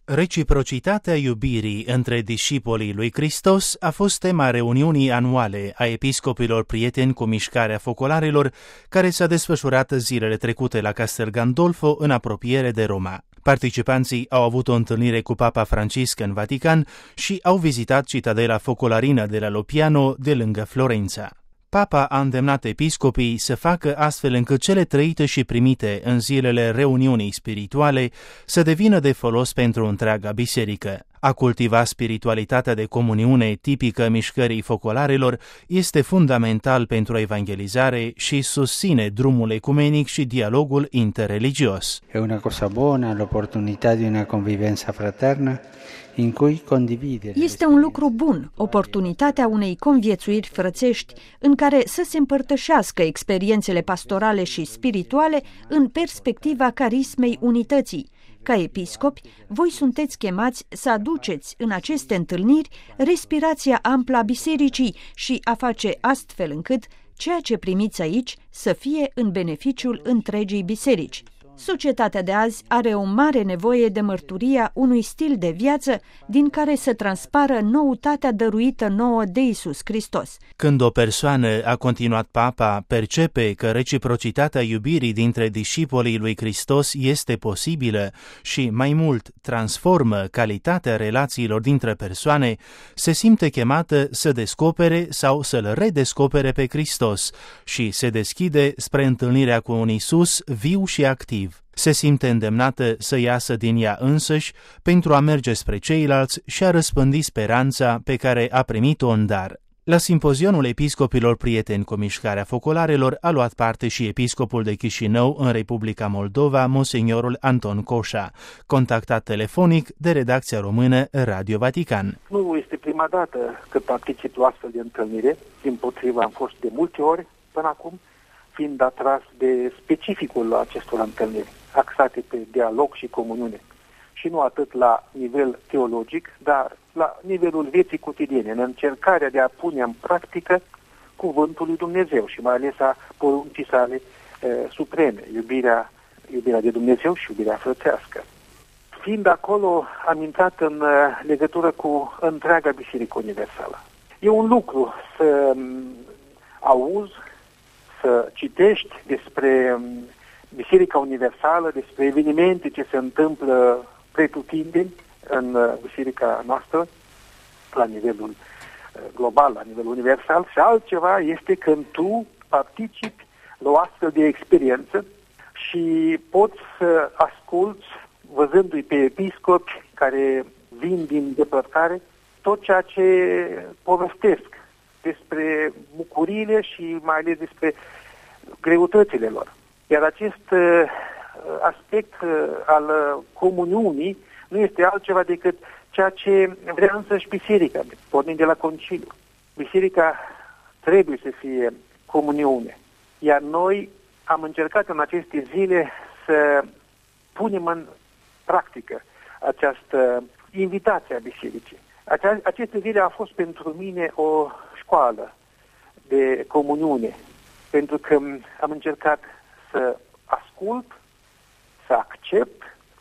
Reciprocitatea iubirii între discipolii lui Hristos a fost tema reuniunii anuale a episcopilor prieteni cu mișcarea focolarilor, care s-a desfășurat zilele trecute la Castel Gandolfo, în apropiere de Roma. Participanții au avut o întâlnire cu Papa Francisc în Vatican și au vizitat citadela focolarină de la Lopiano, de lângă Florența. Papa a îndemnat episcopii să facă astfel încât cele trăite și primite în zilele reuniunii spirituale să devină de folos pentru întreaga biserică. A cultiva spiritualitatea de comuniune tipică mișcării focolarilor este fundamental pentru evangelizare și susține drumul ecumenic și dialogul interreligios. È una cosa buona l'opportunità di una convivenza fraterna in cui condividere. Este un lucru bun, oportunitatea unei conviețuiri frățești în care să se împărtășească experiențele pastorale și spirituale în perspectiva carismei unității. Ca episcopi, voi sunteți chemați să aduceți în aceste întâlniri respirația amplă a bisericii și a face astfel încât ceea ce primiți aici să fie în beneficiul întregii biserici. Societatea de azi are o mare nevoie de mărturia unui stil de viață din care să transpară noutatea dăruită nouă de Iisus Hristos. Când o persoană, a continuat Papa, percepe că reciprocitatea iubirii dintre discipolii lui Hristos este posibilă și, mai mult, transformă calitatea relațiilor dintre persoane, se simte chemată să descopere sau să-L redescopere pe Hristos și se deschide spre întâlnirea cu un Iisus viu și activ. Se simte îndemnată să iasă din ea însăși pentru a merge spre ceilalți și a răspândi speranța pe care a primit-o în dar. La simpozionul episcopilor prieteni cu mișcarea focolarilor a luat parte și episcopul de Chișinău în Republica Moldova, monsignorul Anton Coșa, contactat telefonic de redacția română Radio Vatican. Nu este prima dată că particip la astfel de întâlnire, dimpotrivă am fost de multe ori până acum, fiind atras de specificul acestor întâlniri, axate pe dialog și comuniune. Și nu atât la nivel teologic, dar la nivelul vieții cotidiene, în încercarea de a pune în practică cuvântul lui Dumnezeu și mai ales a poruncii sale supreme, iubirea de Dumnezeu și iubirea frățească. Fiind acolo, am intrat în legătură cu întreaga Biserică Universală. E un lucru să auzi, să citești despre Biserica Universală, despre evenimente ce se întâmplă pretutindeni în biserica noastră, la nivelul global, la nivelul universal, și altceva este când tu participi la o astfel de experiență și poți să asculți, văzându-i pe episcopi care vin din depărtare, tot ceea ce povestesc despre bucuriile și mai ales despre greutățile lor. Iar acest aspect al comuniunii nu este altceva decât ceea ce vrea însăși biserica, pornind de la conciliu. Biserica trebuie să fie comuniune. Iar noi am încercat în aceste zile să punem în practică această invitație a bisericii. Aceste zile a fost pentru mine o școală de comuniune, pentru că am încercat să ascult, să accept,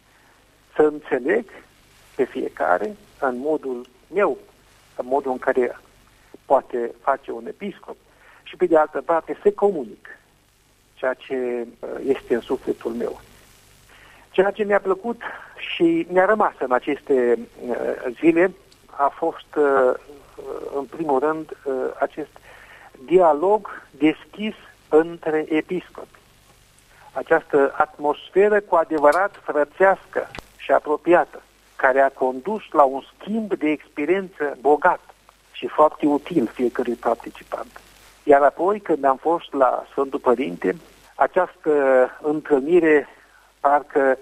să înțeleg pe fiecare în modul meu, în modul în care poate face un episcop și pe de altă parte să comunic ceea ce este în sufletul meu. Ceea ce mi-a plăcut și mi-a rămas în aceste zile a fost, în primul rând, acest dialog deschis între episcopi. Această atmosferă cu adevărat frățească și apropiată, care a condus la un schimb de experiență bogat și foarte util fiecărui participant. Iar apoi, când am fost la Sfântul Părinte, această întâlnire parcă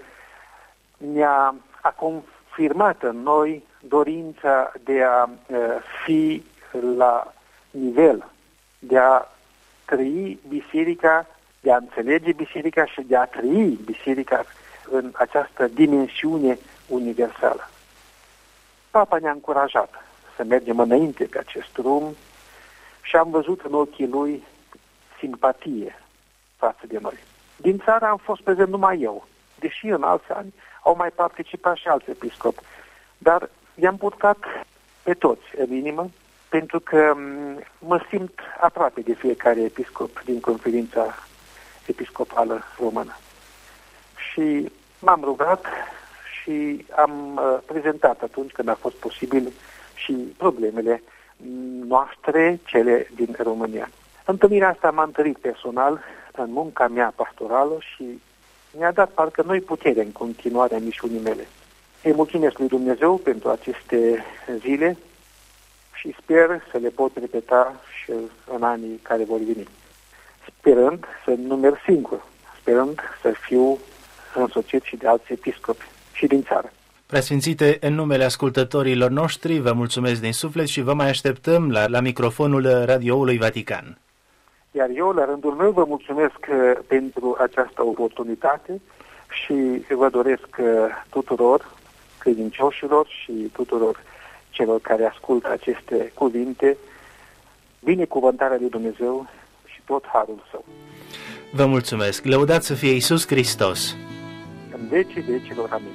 a confirmat în noi dorința de a fi la nivel, de a trăi biserica, de a înțelege biserica și de a trăi biserica în această dimensiune universală. Papa ne-a încurajat să mergem înainte pe acest drum și am văzut în ochii lui simpatie față de noi. Din țară am fost prezent numai eu. deși în alți ani au mai participat și alți episcopi. Dar i-am purtat pe toți în inimă, pentru că mă simt aproape de fiecare episcop din Conferința Episcopală Română. Și m-am rugat și am prezentat atunci când a fost posibil și problemele noastre, cele din România. Întâlnirea asta m-a întărit personal în munca mea pastorală și mi-a dat parcă noi putere în continuarea misiunii mele. Îi mulțumesc lui Dumnezeu pentru aceste zile și sper să le pot repeta și în anii care vor veni. Sperând să nu merg singur, sperând să fiu însoțit și de alți episcopi și din țară. Preasfințite, în numele ascultătorilor noștri, vă mulțumesc din suflet și vă mai așteptăm la microfonul Radioului Vatican. Iar eu, la rândul meu, vă mulțumesc pentru această oportunitate și vă doresc tuturor credincioșilor și tuturor celor care ascultă aceste cuvinte binecuvântarea lui Dumnezeu și tot harul Său. Vă mulțumesc. Lăudat să fie Iisus Hristos. În vecii vecilor. Amin.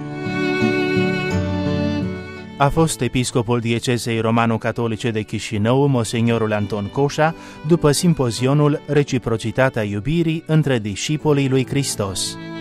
A fost episcopul diecezei romano-catolice de Chișinău, Monsignorul Anton Coșa, după simpozionul Reciprocitatea iubirii între discipolii lui Hristos.